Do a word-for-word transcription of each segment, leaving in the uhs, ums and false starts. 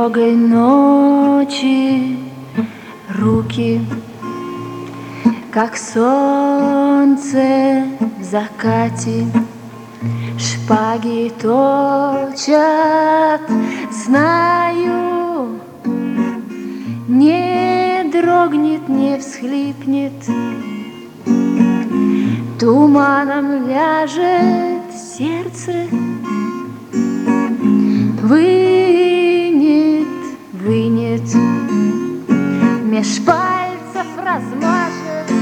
трогай ночи руки, как солнце в закате. Шпаги точат, знаю, не дрогнет, не всхлипнет, туманом ляжет сердце, вынет, вынет, меж пальцев размажет.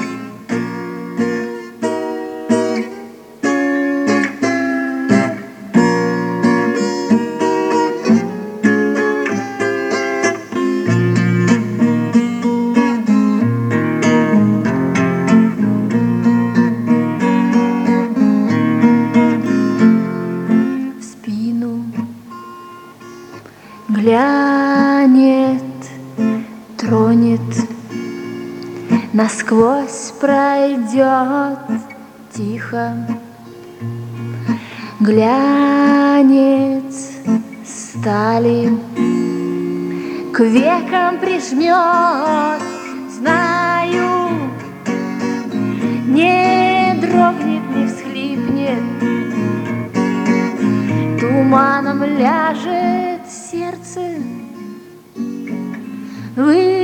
Глянет, тронет, насквозь пройдет тихо. Глянет стали, к векам прижмет, знаю, не дрогнет, не всхлипнет, туманом ляжет сердце. Вы